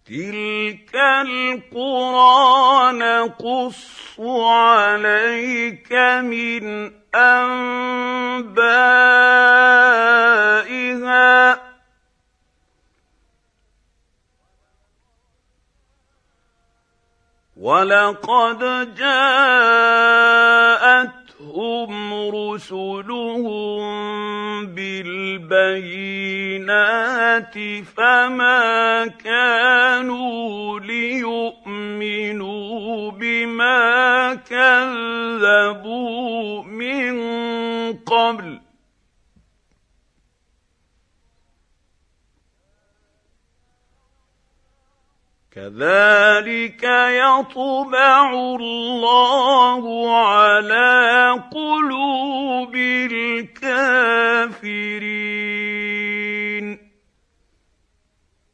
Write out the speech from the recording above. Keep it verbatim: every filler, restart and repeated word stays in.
تِلْكَ الْقُرَىٰ نَقُصُّ عَلَيْكَ مِنْ أَنبَائِهَا ۚ وَلَقَدْ جَاءَتْهُمْ رُسُلُهُم بِالْبَيِّنَاتِ فَمَا كَانُوا لِيُؤْمِنُوا بِمَا كَذَّبُوا مِن قَبْلُ ۚ كَذَٰلِكَ يَطْبَعُ اللَّهُ عَلَىٰ قُلُوبِ الْكَافِرِينَ